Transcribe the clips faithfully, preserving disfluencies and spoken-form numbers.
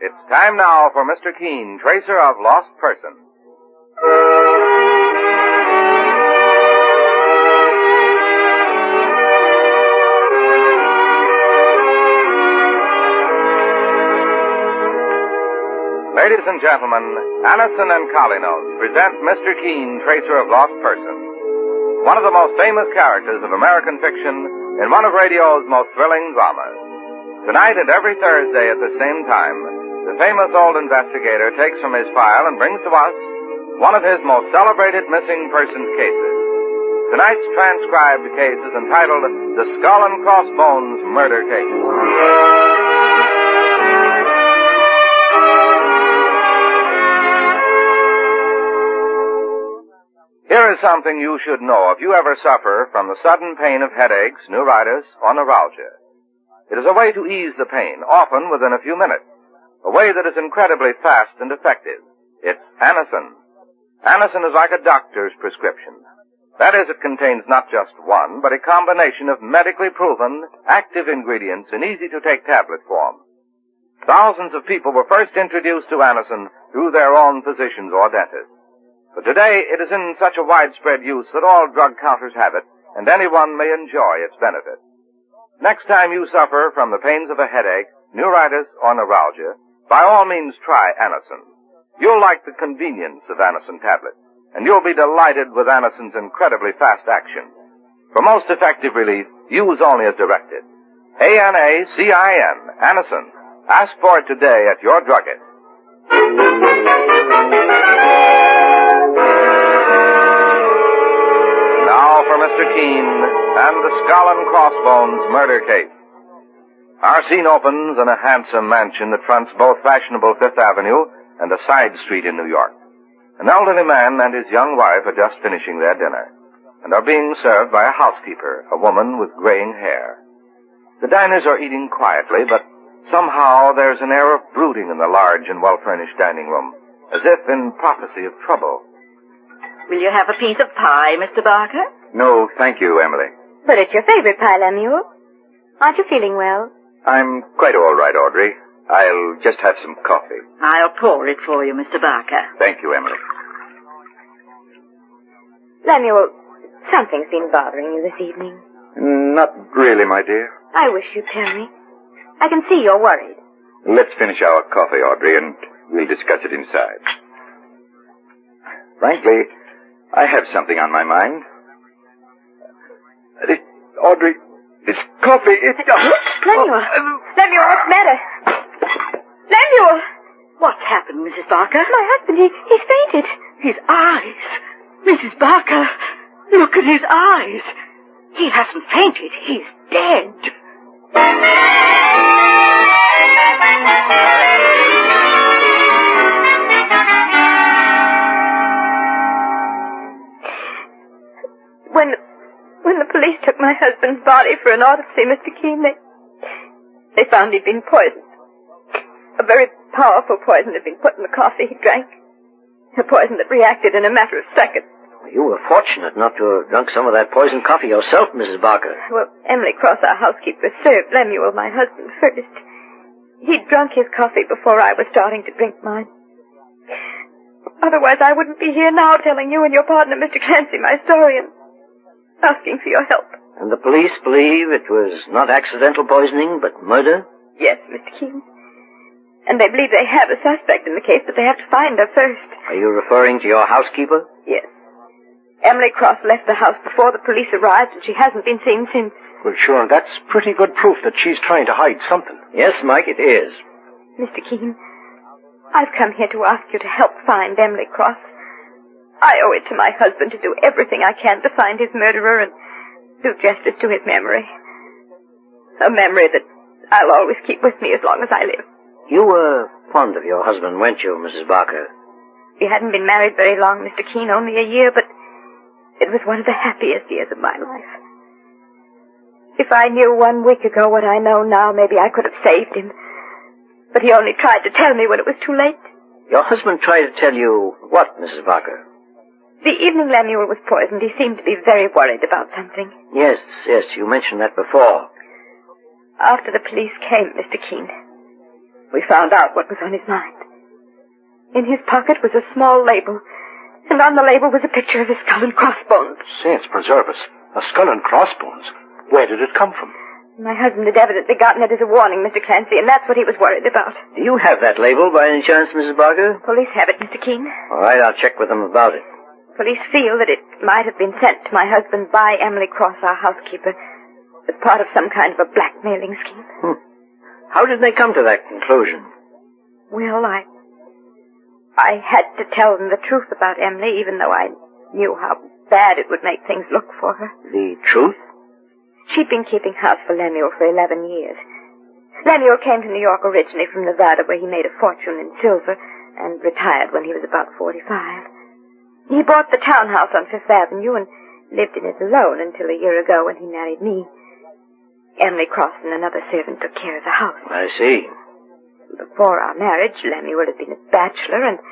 It's time now for Mister Keene, tracer of lost persons. Ladies and gentlemen, Anison and Collinos present Mister Keene, tracer of lost persons. One of the most famous characters of American fiction in one of radio's most thrilling dramas. Tonight and every Thursday at the same time, the famous old investigator takes from his file and brings to us one of his most celebrated missing persons cases. Tonight's transcribed case is entitled The Skull and Crossbones Murder Case. Here is something you should know if you ever suffer from the sudden pain of headaches, neuritis, or neuralgia. It is a way to ease the pain, often within a few minutes. A way that is incredibly fast and effective. It's Anison. Anison is like a doctor's prescription. That is, it contains not just one, but a combination of medically proven, active ingredients in easy-to-take tablet form. Thousands of people were first introduced to Anison through their own physicians or dentists. But today, it is in such a widespread use that all drug counters have it, and anyone may enjoy its benefit. Next time you suffer from the pains of a headache, neuritis, or neuralgia, by all means try Anison. You'll like the convenience of Anison tablets, and you'll be delighted with Anison's incredibly fast action. For most effective relief, use only as directed. A N A C I N, Anison. Ask for it today at your druggist. Now for Mister Keene and the Skull and Crossbones murder case. Our scene opens in a handsome mansion that fronts both fashionable Fifth Avenue and a side street in New York. An elderly man and his young wife are just finishing their dinner and are being served by a housekeeper, a woman with graying hair. The diners are eating quietly, but somehow there's an air of brooding in the large and well-furnished dining room, as if in prophecy of trouble. Will you have a piece of pie, Mister Barker? No, thank you, Emily. But it's your favorite pie, Lemuel. Aren't you feeling well? I'm quite all right, Audrey. I'll just have some coffee. I'll pour it for you, Mister Barker. Thank you, Emily. Lemuel, something's been bothering you this evening. Not really, my dear. I wish you'd tell me. I can see you're worried. Let's finish our coffee, Audrey, and we'll discuss it inside. Frankly, I have something on my mind. It, Audrey, this coffee, it... Lemuel! Oh, Lemuel, what's the matter? Lemuel! What's happened, Missus Barker? My husband, he, he's fainted. His eyes. Missus Barker, look at his eyes. He hasn't fainted. He's dead. When the, when the police took my husband's body for an autopsy, Mister Keene, they, they found he'd been poisoned. A very powerful poison had been put in the coffee he drank. A poison that reacted in a matter of seconds. You were fortunate not to have drunk some of that poisoned coffee yourself, Missus Barker. Well, Emily Cross, our housekeeper, served Lemuel, my husband, first. He'd drunk his coffee before I was starting to drink mine. Otherwise, I wouldn't be here now telling you and your partner, Mister Clancy, my story and asking for your help. And the police believe it was not accidental poisoning, but murder? Yes, Mister Keene. And they believe they have a suspect in the case, but they have to find her first. Are you referring to your housekeeper? Yes. Emily Cross left the house before the police arrived, and she hasn't been seen since. Well, sure, that's pretty good proof that she's trying to hide something. Yes, Mike, it is. Mister Keene, I've come here to ask you to help find Emily Cross. I owe it to my husband to do everything I can to find his murderer and do justice to his memory. A memory that I'll always keep with me as long as I live. You were fond of your husband, weren't you, Missus Barker? We hadn't been married very long, Mister Keene, only a year, but it was one of the happiest years of my life. If I knew one week ago what I know now, maybe I could have saved him. But he only tried to tell me when it was too late. Your husband tried to tell you what, Missus Barker? The evening Lemuel was poisoned, he seemed to be very worried about something. Yes, yes, you mentioned that before. After the police came, Mister Keene, We found out what was on his mind. In his pocket was a small label, and on the label was a picture of his skull and crossbones. Saints preserve us. A skull and crossbones. Where did it come from? My husband had evidently gotten it as a warning, Mister Clancy, and that's what he was worried about. Do you have that label by any chance, Missus Barker? Police have it, Mister Keene. All right, I'll check with them about it. Police feel that it might have been sent to my husband by Emily Cross, our housekeeper, as part of some kind of a blackmailing scheme. Hmm. How did they come to that conclusion? Well, I... I had to tell them the truth about Emily, even though I knew how bad it would make things look for her. The truth? She'd been keeping house for Lemuel for eleven years. Lemuel came to New York originally from Nevada, where he made a fortune in silver, and retired when he was about forty-five. He bought the townhouse on Fifth Avenue and lived in it alone until a year ago when he married me. Emily Cross and another servant took care of the house. I see. Before our marriage, Lemuel had been a bachelor, and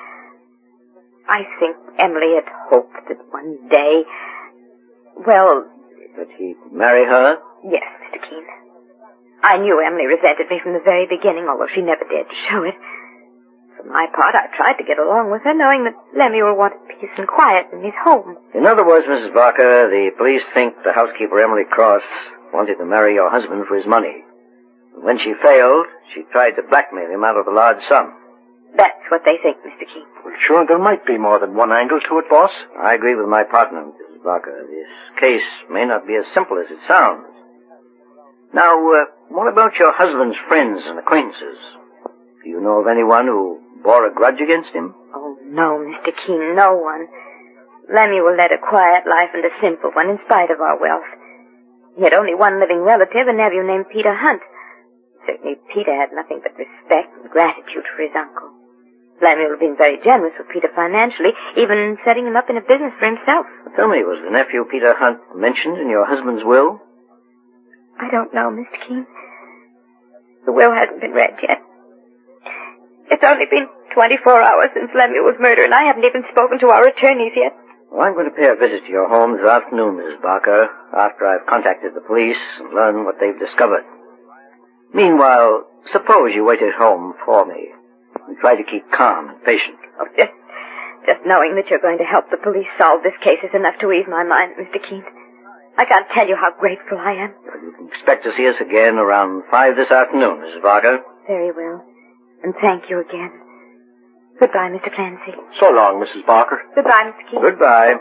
I think Emily had hoped that one day, well... That he'd marry her? Yes, Mister Keene. I knew Emily resented me from the very beginning, although she never dared to show it. For my part, I tried to get along with her, knowing that Lemuel wanted peace and quiet in his home. In other words, Missus Barker, the police think the housekeeper Emily Cross wanted to marry your husband for his money. When she failed, she tried to blackmail him out of a large sum. That's what they think, Mister Keene. Well, sure, there might be more than one angle to it, boss. I agree with my partner, Missus Barker. This case may not be as simple as it sounds. Now, uh, what about your husband's friends and acquaintances? Do you know of anyone who bore a grudge against him? Oh, no, Mister Keene, no one. Lemuel led a quiet life and a simple one in spite of our wealth. He had only one living relative, a nephew named Peter Hunt. Certainly Peter had nothing but respect and gratitude for his uncle. Lemuel had been very generous with Peter financially, even setting him up in a business for himself. Tell me, was the nephew Peter Hunt mentioned in your husband's will? I don't know, Mister Keene. The will hasn't been read yet. It's only been twenty-four hours since Lemuel's murder, and I haven't even spoken to our attorneys yet. Well, I'm going to pay a visit to your home this afternoon, Missus Barker, after I've contacted the police and learned what they've discovered. Meanwhile, suppose you wait at home for me and try to keep calm and patient. Oh, just, just knowing that you're going to help the police solve this case is enough to ease my mind, Mister Keene. I can't tell you how grateful I am. Well, you can expect to see us again around five this afternoon, Missus Barker. Very well. And thank you again. Goodbye, Mister Clancy. So long, Missus Barker. Goodbye, Mister Keene. Goodbye.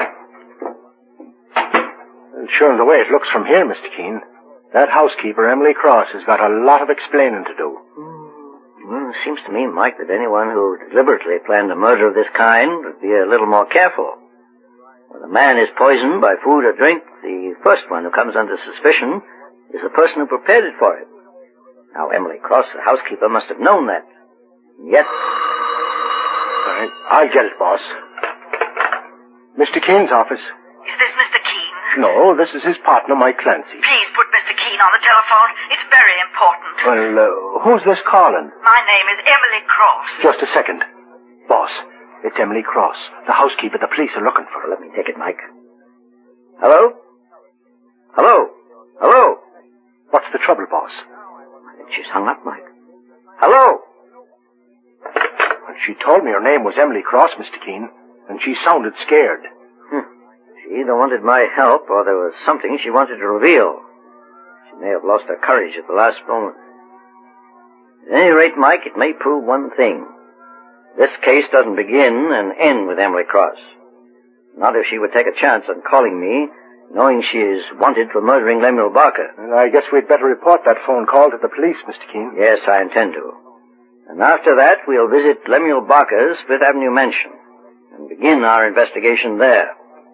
Well, sure, the way it looks from here, Mister Keene, that housekeeper, Emily Cross, has got a lot of explaining to do. Well, it seems to me, Mike, that anyone who deliberately planned a murder of this kind would be a little more careful. When a man is poisoned by food or drink, the first one who comes under suspicion is the person who prepared it for him. Now, Emily Cross, the housekeeper, must have known that. And yet... All right, I'll get it, boss. Mister Keene's office. Is this Mister Keene? No, this is his partner, Mike Clancy. Please put Mister Keene on the telephone. It's very important. Well, uh, who's this calling? My name is Emily Cross. Just a second. Boss, it's Emily Cross, the housekeeper the police are looking for. Let me take it, Mike. Hello? Hello? Hello? What's the trouble, boss? I think she's hung up, Mike. Hello? Well, she told me her name was Emily Cross, Mister Keene, and she sounded scared. Hmm. She either wanted my help or there was something she wanted to reveal. She may have lost her courage at the last moment. At any rate, Mike, it may prove one thing. This case doesn't begin and end with Emily Cross. Not if she would take a chance on calling me, knowing she is wanted for murdering Lemuel Barker. And I guess we'd better report that phone call to the police, Mister Keene. Yes, I intend to. And after that, we'll visit Lemuel Barker's Fifth Avenue mansion and begin our investigation there.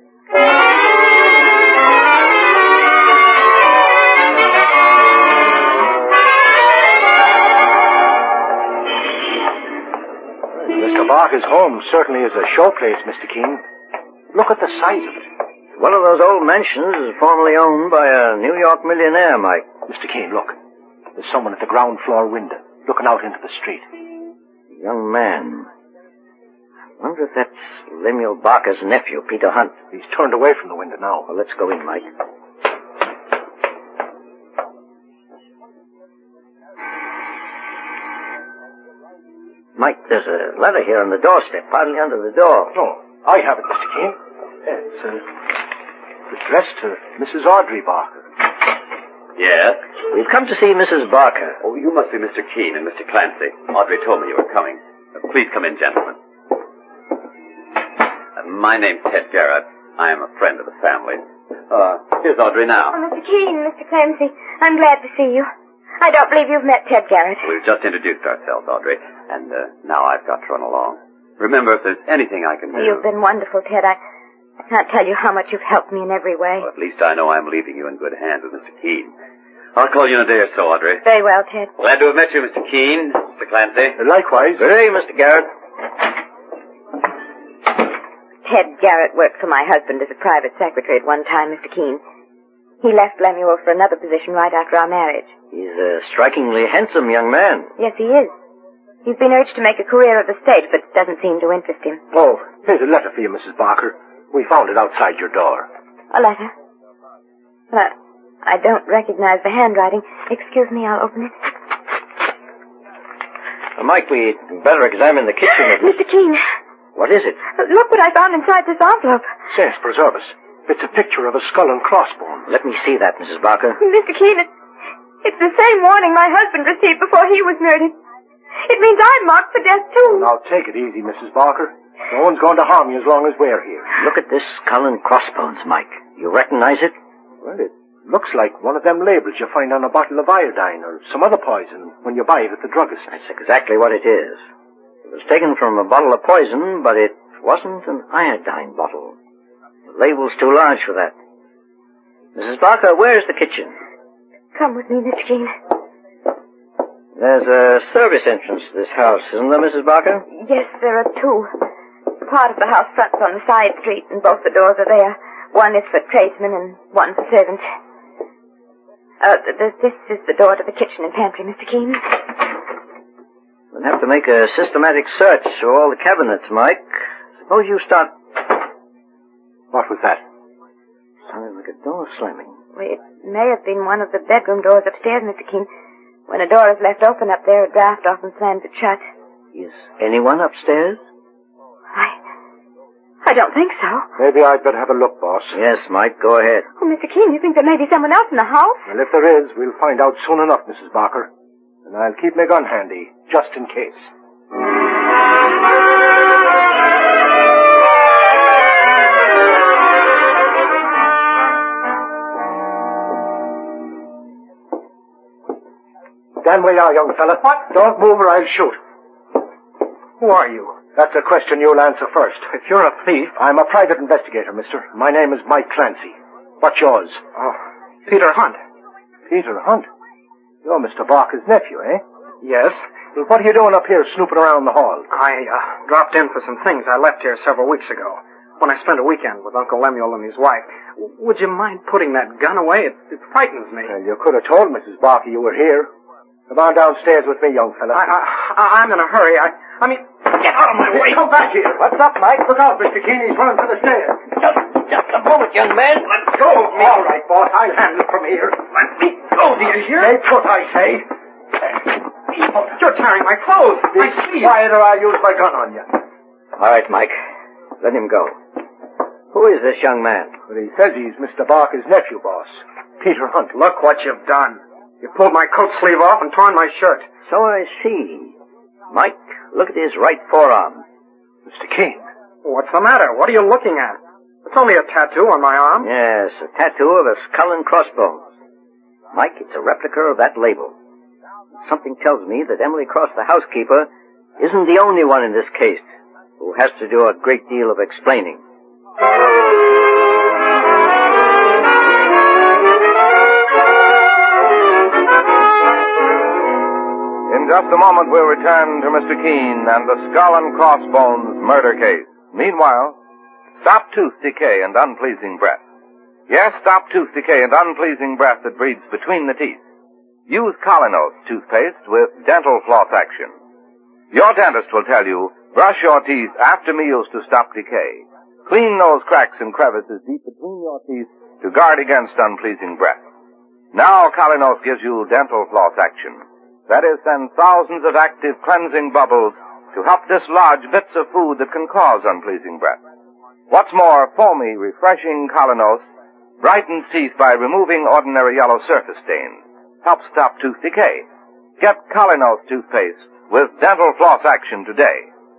Mister Barker's home certainly is a showplace, Mister Keene. Look at the size of it. One of those old mansions formerly owned by a New York millionaire, Mike. Mister Keene, look. There's someone at the ground floor window, looking out into the street. A young man. I wonder if that's Lemuel Barker's nephew, Peter Hunt. He's turned away from the window now. Well, let's go in, Mike. Mike, there's a letter here on the doorstep, partly under the door. No, I have it, Mister Keene. It's uh, addressed to Missus Audrey Barker. Yes? We've come to see Missus Barker. Oh, you must be Mister Keene and Mister Clancy. Audrey told me you were coming. Uh, please come in, gentlemen. Uh, my name's Ted Garrett. I am a friend of the family. Uh, here's Audrey now. Oh, Mister Keene, Mister Clancy, I'm glad to see you. I don't believe you've met Ted Garrett. We've just introduced ourselves, Audrey, and uh, now I've got to run along. Remember, if there's anything I can do... You've been wonderful, Ted. I, I can't tell you how much you've helped me in every way. Well, at least I know I'm leaving you in good hands with Mister Keene. I'll call you in a day or so, Audrey. Very well, Ted. Glad to have met you, Mister Keene, Mister Clancy. Likewise. Good day, Mister Garrett. Ted Garrett worked for my husband as a private secretary at one time, Mister Keene. He left Lemuel for another position right after our marriage. He's a strikingly handsome young man. Yes, he is. He's been urged to make a career of the stage, but it doesn't seem to interest him. Oh, here's a letter for you, Missus Barker. We found it outside your door. A letter? Well, I don't recognize the handwriting. Excuse me, I'll open it. Uh, Mike, we'd better examine the kitchen. Mister Keene. What is it? Look what I found inside this envelope. Saints preserve us. It's a picture of a skull and crossbones. Let me see that, Missus Barker. Mister Keene, it's, it's the same warning my husband received before he was murdered. It means I'm marked for death, too. Now, take it easy, Missus Barker. No one's going to harm you as long as we're here. Look at this skull and crossbones, Mike. You recognize it? Well, it looks like one of them labels you find on a bottle of iodine or some other poison when you buy it at the druggist. That's exactly what it is. It was taken from a bottle of poison, but it wasn't an iodine bottle. The label's too large for that. Missus Barker, where's the kitchen? Come with me, Mister Keene. There's a service entrance to this house, isn't there, Missus Barker? Yes, there are two. Part of the house fronts on the side street, and both the doors are there. One is for tradesmen and one for servants. Uh, th- th- this is the door to the kitchen and pantry, Mister Keene. We'll have to make a systematic search through all the cabinets, Mike. Suppose you start... What was that? Sounded like a door slamming. Well, it may have been one of the bedroom doors upstairs, Mister Keene. When a door is left open up there, a draft often slams it shut. Is anyone upstairs? I... I don't think so. Maybe I'd better have a look, boss. Yes, Mike, go ahead. Oh, Mister Keene, you think there may be someone else in the house? Well, if there is, we'll find out soon enough, Missus Barker. And I'll keep my gun handy, just in case. Stand where you are, young fella. What? Don't move or I'll shoot. Who are you? That's a question you'll answer first. If you're a thief... I'm a private investigator, mister. My name is Mike Clancy. What's yours? Oh, Peter Hunt. Peter Hunt? You're Mister Barker's nephew, eh? Yes. Well, what are you doing up here snooping around the hall? I uh, dropped in for some things. I left here several weeks ago when I spent a weekend with Uncle Lemuel and his wife. W- would you mind putting that gun away? It, it frightens me. Well, you could have told Missus Barker you were here. Come on downstairs with me, young fella. I, I, I'm in a hurry. I, I mean, get out of my way. Come back here. What's up, Mike? Look out, Mister Keene. He's running for the stairs. Just, just a moment, young man. Let go of me. All right, boss. I'll handle it from here. Let me go, do you hear? Stay put, I say. You're tearing my clothes. Be I see. quiet or I'll use my gun on you. All right, Mike. Let him go. Who is this young man? Well, he says he's Mister Barker's nephew, boss. Peter Hunt. Look what you've done. You pulled my coat sleeve off and torn my shirt. So I see. Mike, look at his right forearm. Mister Keene. What's the matter? What are you looking at? It's only a tattoo on my arm. Yes, a tattoo of a skull and crossbones. Mike, it's a replica of that label. Something tells me that Emily Cross, the housekeeper, isn't the only one in this case who has to do a great deal of explaining. In just a moment, we'll return to Mister Keene and the skull and crossbones murder case. Meanwhile, stop tooth decay and unpleasing breath. Yes, stop tooth decay and unpleasing breath that breeds between the teeth. Use Colinos toothpaste with dental floss action. Your dentist will tell you, brush your teeth after meals to stop decay. Clean those cracks and crevices deep between your teeth to guard against unpleasing breath. Now Colinos gives you dental floss action. That is, send thousands of active cleansing bubbles to help dislodge bits of food that can cause unpleasing breath. What's more, foamy, refreshing Kalanos brightens teeth by removing ordinary yellow surface stains, helps stop tooth decay. Get Kalanos toothpaste with dental floss action today.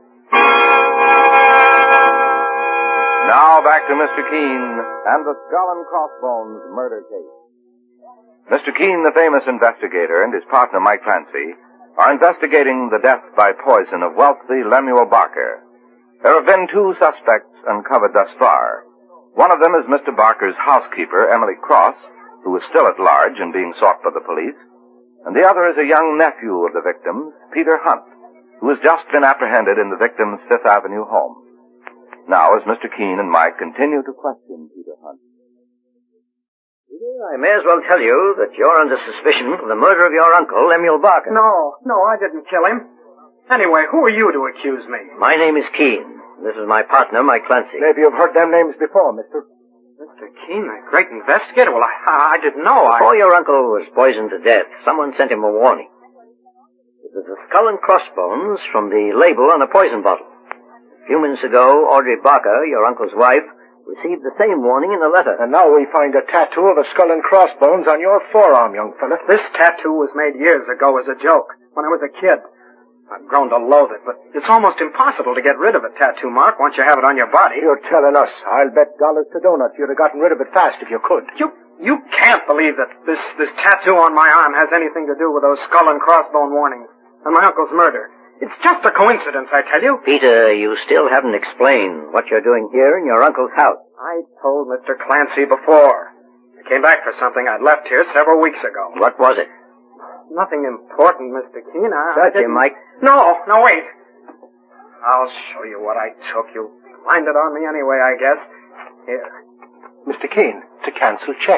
Now back to Mister Keene and the Skull and Crossbones murder case. Mister Keene, the famous investigator, and his partner Mike Clancy are investigating the death by poison of wealthy Lemuel Barker. There have been two suspects uncovered thus far. One of them is Mister Barker's housekeeper, Emily Cross, who is still at large and being sought by the police, and the other is a young nephew of the victims, Peter Hunt, who has just been apprehended in the victim's Fifth Avenue home. Now, as Mister Keene and Mike continue to question Peter Hunt. Peter, I may as well tell you that you're under suspicion for the murder of your uncle, Lemuel Barker. No, no, I didn't kill him. Anyway, who are you to accuse me? My name is Keene. This is my partner, Mike Clancy. Maybe you've heard them names before, mister. Mister Keene, a great investigator? Well, I, I didn't know. I... Before your uncle was poisoned to death, someone sent him a warning. It was a skull and crossbones from the label on a poison bottle. A few minutes ago, Audrey Barker, your uncle's wife, received the same warning in the letter. And now we find a tattoo of a skull and crossbones on your forearm, young fella. This tattoo was made years ago as a joke, when I was a kid. I've grown to loathe it, but it's almost impossible to get rid of a tattoo mark once you have it on your body. You're telling us. I'll bet dollars to donuts you'd have gotten rid of it fast if you could. You you can't believe that this, this tattoo on my arm has anything to do with those skull and crossbone warnings and my uncle's murder. It's just a coincidence, I tell you. Peter, you still haven't explained what you're doing here in your uncle's house. I told Mister Clancy before. I came back for something I'd left here several weeks ago. What was it? Nothing important, Mister Keene. I Search didn't... him, Mike. No, no, wait. I'll show you what I took. You blinded on me anyway, I guess. Here. Mister Keene, it's a cancelled check.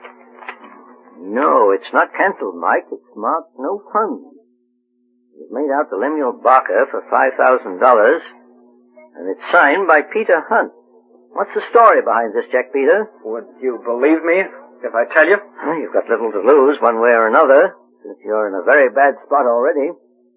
No, it's not cancelled, Mike. It's marked no funds. It was made out to Lemuel Barker for five thousand dollars, and it's signed by Peter Hunt. What's the story behind this check, Peter? Would you believe me if I tell you? Well, you've got little to lose one way or another, since you're in a very bad spot already.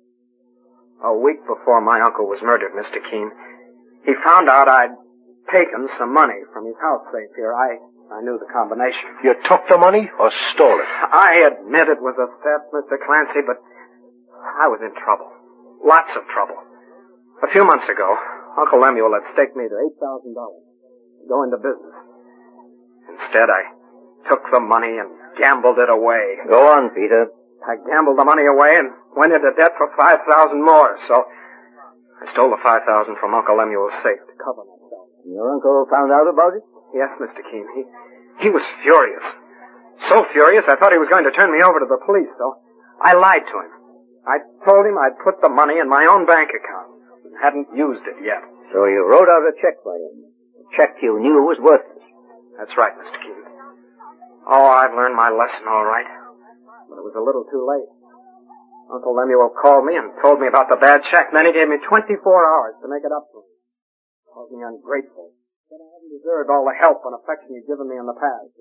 A week before my uncle was murdered, Mister Keene, he found out I'd taken some money from his house safe here. I, I knew the combination. You took the money or stole it? I admit it was a theft, Mister Clancy, but I was in trouble. Lots of trouble. A few months ago, Uncle Lemuel had staked me to eight thousand dollars to go into business. Instead, I took the money and gambled it away. Go on, Peter. I gambled the money away and went into debt for five thousand more, so I stole the five thousand from Uncle Lemuel's safe to cover myself. And your uncle found out about it? Yes, Mister Keene. He, he was furious. So furious, I thought he was going to turn me over to the police, so I lied to him. I told him I'd put the money in my own bank account and hadn't used it yet. So you wrote out a check by him. A check you knew was worthless. That's right, Mister Keene. Oh, I've learned my lesson all right. But it was a little too late. Uncle Lemuel called me and told me about the bad check. Then he gave me twenty-four hours to make it up to him. Called me ungrateful. Said I hadn't deserved all the help and affection he'd given me in the past.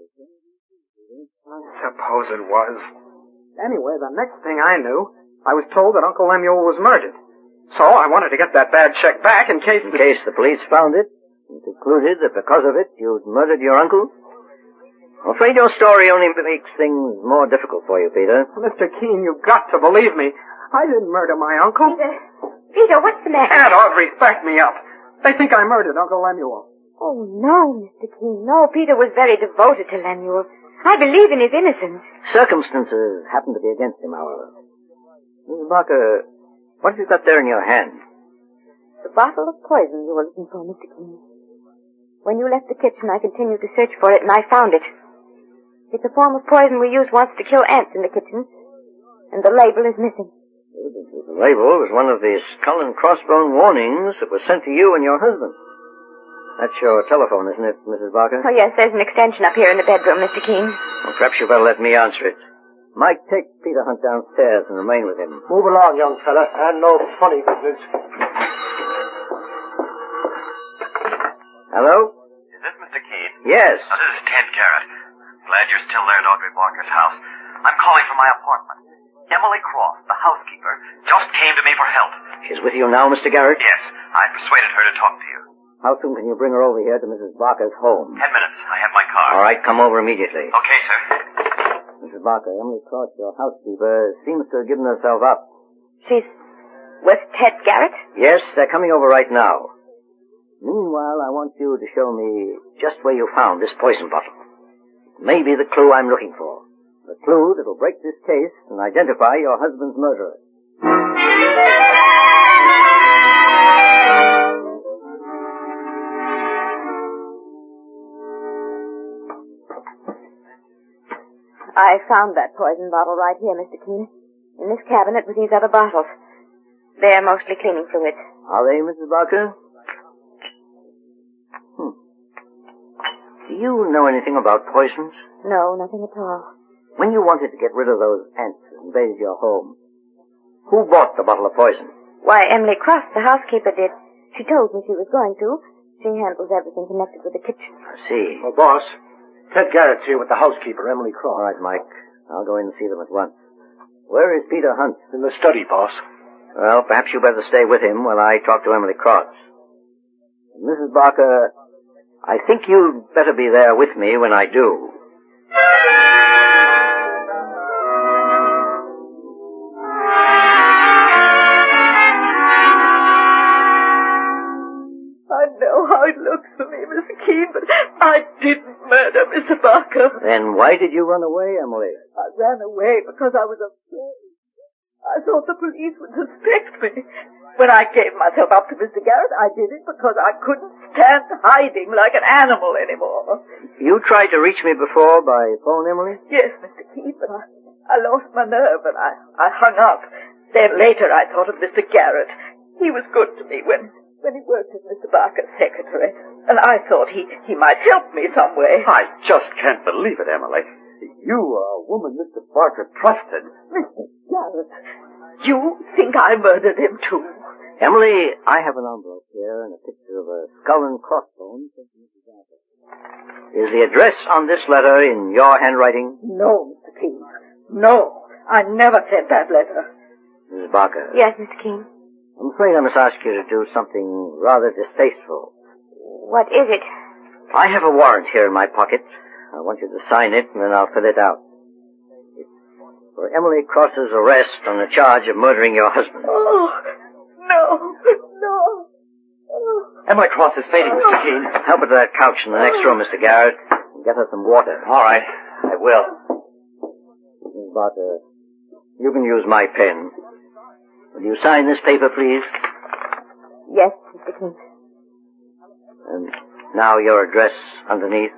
I suppose it was. Anyway, the next thing I knew, I was told that Uncle Lemuel was murdered. So I wanted to get that bad check back in case... In case the police found it and concluded that because of it you'd murdered your uncle? I'm afraid your story only makes things more difficult for you, Peter. Mister Keene, you've got to believe me. I didn't murder my uncle. Peter, Peter, what's the matter? Aunt Audrey, back me up. They think I murdered Uncle Lemuel. Oh, no, Mister Keene. No, Peter was very devoted to Lemuel. I believe in his innocence. Circumstances happen to be against him, however. Missus Barker, what have you got there in your hand? The bottle of poison you were looking for, Mister Keene. When you left the kitchen, I continued to search for it, and I found it. It's a form of poison we used once to kill ants in the kitchen, and the label is missing. The label was one of the skull and crossbone warnings that was sent to you and your husband. That's your telephone, isn't it, Missus Barker? Oh, yes, there's an extension up here in the bedroom, Mister Keene. Well, perhaps you better let me answer it. Mike, take Peter Hunt downstairs and remain with him. Move along, young fella, and no funny business. Hello? Is this Mister Keene? Yes. Oh, this is Ted Garrett. Glad you're still there at Audrey Barker's house. I'm calling from my apartment. Emily Cross, the housekeeper, just came to me for help. She's with you now, Mister Garrett? Yes, I persuaded her to talk to you. How soon can you bring her over here to Missus Barker's home? Ten minutes. I have my car. All right, come over immediately. Okay, sir. Missus Barker, Emily Cross, your housekeeper, seems to have given herself up. She's with Ted Garrett? Yes, they're coming over right now. Meanwhile, I want you to show me just where you found this poison bottle. It may be the clue I'm looking for. The clue that'll break this case and identify your husband's murderer. I found that poison bottle right here, Mister Keene. In this cabinet with these other bottles. They're mostly cleaning fluids. Are they, Missus Barker? Hmm. Do you know anything about poisons? No, nothing at all. When you wanted to get rid of those ants that invaded your home, who bought the bottle of poison? Why, Emily Cross, the housekeeper, did. She told me she was going to. She handles everything connected with the kitchen. I see. Well, boss, Ted Garrett's here with the housekeeper, Emily Cross. All right, Mike. I'll go in and see them at once. Where is Peter Hunt? In the study, boss. Well, perhaps you better stay with him while I talk to Emily Cross. Missus Barker, I think you'd better be there with me when I do. I know how it looks for me, Mister Keene, but I didn't murder Mister Barker. Then why did you run away, Emily? I ran away because I was afraid. I thought the police would suspect me. When I gave myself up to Mister Garrett, I did it because I couldn't stand hiding like an animal anymore. You tried to reach me before by phone, Emily? Yes, Mister Keene, but I, I lost my nerve and I, I hung up. Then later I thought of Mister Garrett. He was good to me when, when he worked as Mister Barker's secretary. And I thought he, he might help me some way. I just can't believe it, Emily. You are a woman Mister Barker trusted. Mister Garrett, you think I murdered him too? Emily, I have an envelope here and a picture of a skull and crossbones. Is the address on this letter in your handwriting? No, Mister Keene. No, I never sent that letter. Missus Barker. Yes, Mister Keene. I'm afraid I must ask you to do something rather distasteful. What is it? I have a warrant here in my pocket. I want you to sign it, and then I'll fill it out. It's for Emily Cross's arrest on the charge of murdering your husband. Oh, no, no. Oh. Emily Cross is fading, Mister Keene. Help her to that couch in the next room, Mister Garrett, and get her some water. All right, I will. Miss Barker, you can use my pen. Will you sign this paper, please? Yes, Mister Keene. And now your address underneath.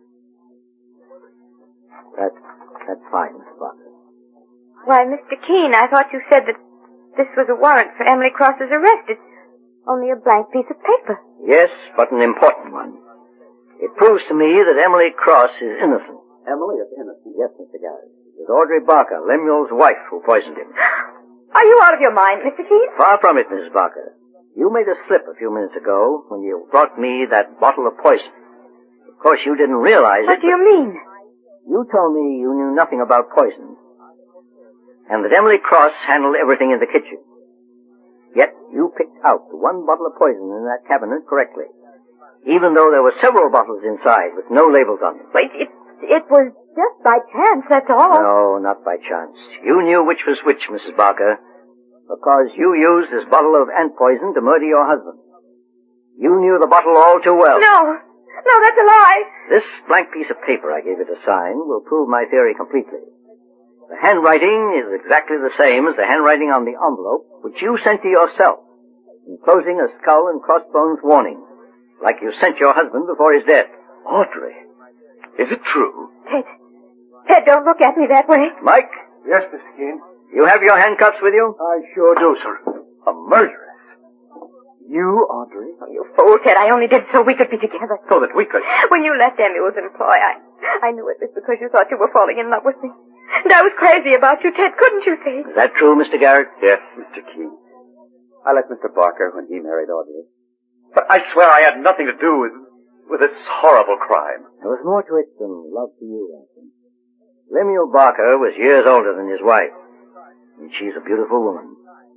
That, that's fine, Miss Barker. Why, Mister Keene, I thought you said that this was a warrant for Emily Cross's arrest. It's only a blank piece of paper. Yes, but an important one. It proves to me that Emily Cross is innocent. Emily is innocent? Yes, Mister Garrett. It was Audrey Barker, Lemuel's wife, who poisoned him. Are you out of your mind, Mister Keene? Far from it, Missus Barker. You made a slip a few minutes ago when you brought me that bottle of poison. Of course, you didn't realize What it. do you mean? You told me you knew nothing about poison, and that Emily Cross handled everything in the kitchen. Yet you picked out the one bottle of poison in that cabinet correctly, even though there were several bottles inside with no labels on them. Wait, it, it was just by chance, that's all. No, not by chance. You knew which was which, Missus Barker, because you used this bottle of ant poison to murder your husband. You knew the bottle all too well. No, no, that's a lie. This blank piece of paper I gave you to sign will prove my theory completely. The handwriting is exactly the same as the handwriting on the envelope which you sent to yourself, enclosing a skull and crossbones warning, like you sent your husband before his death. Audrey, is it true? Ted, Ted, don't look at me that way. Mike? Yes, Mister Keene. You have your handcuffs with you? I sure do, sir. A murderess? You, Audrey? Oh, you fool, Ted. I only did so we could be together. So that we could... When you left Lemuel's employ, I, I knew it was because you thought you were falling in love with me. And I was crazy about you, Ted, couldn't you see? Is that true, Mister Garrett? Yes, Mister Keene. I left Mister Barker when he married Audrey. But I swear I had nothing to do with, with this horrible crime. There was more to it than love for you, I think. Lemuel Barker was years older than his wife, and she's a beautiful woman.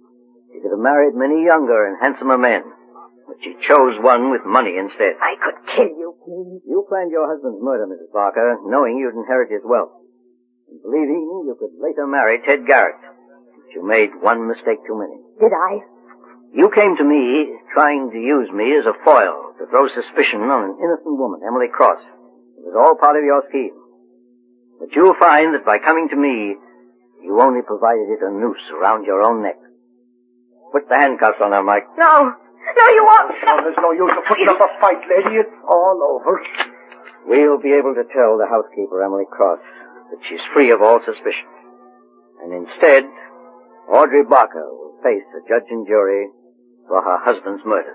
She could have married many younger and handsomer men, but she chose one with money instead. I could kill you, King. You planned your husband's murder, Missus Barker, knowing you'd inherit his wealth, and believing you could later marry Ted Garrett. But you made one mistake too many. Did I? You came to me trying to use me as a foil to throw suspicion on an innocent woman, Emily Cross. It was all part of your scheme. But you'll find that by coming to me, you only provided it a noose around your own neck. Put the handcuffs on her, Mike. No. No, you won't. No, there's no use of putting up a fight, lady. It's all over. We'll be able to tell the housekeeper, Emily Cross, that she's free of all suspicion. And instead, Audrey Barker will face a judge and jury for her husband's murder.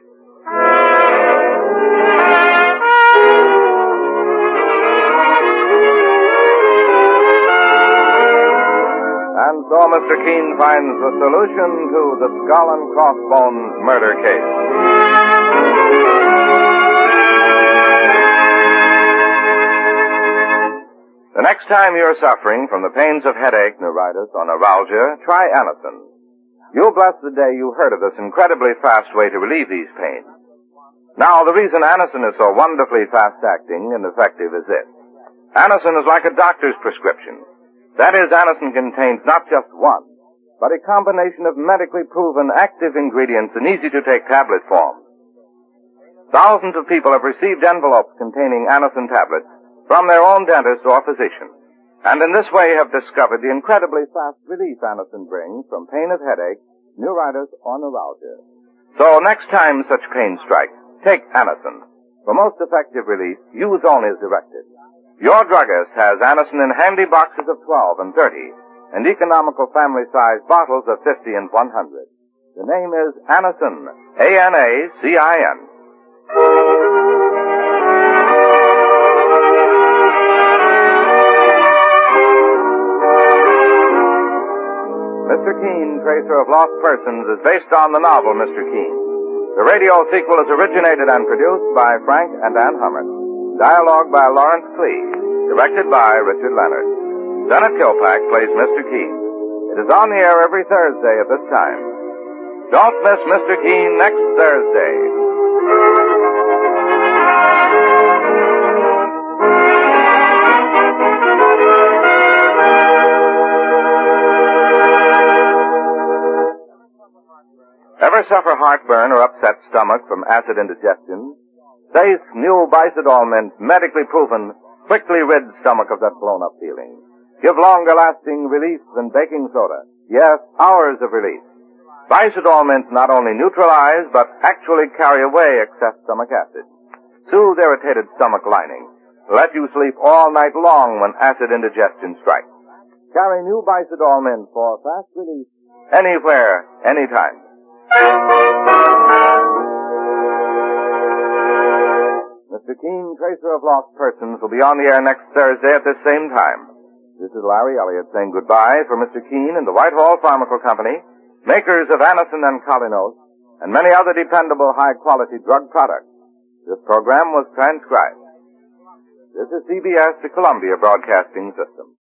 And so Mister Keene finds the solution to the Skull and Crossbones murder case. The next time you're suffering from the pains of headache, neuritis, or neuralgia, try Anacin. You'll bless the day you heard of this incredibly fast way to relieve these pains. Now, the reason Anacin is so wonderfully fast-acting and effective is this. Anacin is like a doctor's prescription. That is, Anacin contains not just one, but a combination of medically proven active ingredients in easy-to-take tablet form. Thousands of people have received envelopes containing Anacin tablets from their own dentist or physician, and in this way have discovered the incredibly fast relief Anacin brings from pain of headache, neuritis, or neuralgia. So next time such pain strikes, take Anacin. For most effective relief, use only as directed. Your druggist has Anacin in handy boxes of twelve and thirty, and economical family-sized bottles of fifty and one hundred. The name is Anacin, A N A C I N. Mister Keene, Tracer of Lost Persons, is based on the novel Mister Keene. The radio sequel is originated and produced by Frank and Ann Hummert. Dialogue by Lawrence Clee. Directed by Richard Leonard. Dennis Kilpack plays Mister Keene. It is on the air every Thursday at this time. Don't miss Mister Keene next Thursday. Ever suffer heartburn or upset stomach from acid indigestion? Safe new Bicidol Mint, medically proven, quickly rid stomach of that blown-up feeling. Give longer-lasting relief than baking soda. Yes, hours of relief. Bicidol Mint not only neutralize, but actually carry away excess stomach acid. Soothe irritated stomach lining. Let you sleep all night long when acid indigestion strikes. Carry new Bicidol Mint for fast relief anywhere, anytime. Mister Keene, Tracer of Lost Persons, will be on the air next Thursday at this same time. This is Larry Elliott saying goodbye for Mister Keene and the Whitehall Pharmaceutical Company, makers of Anacin and Colinos, and many other dependable high-quality drug products. This program was transcribed. This is C B S, the Columbia Broadcasting System.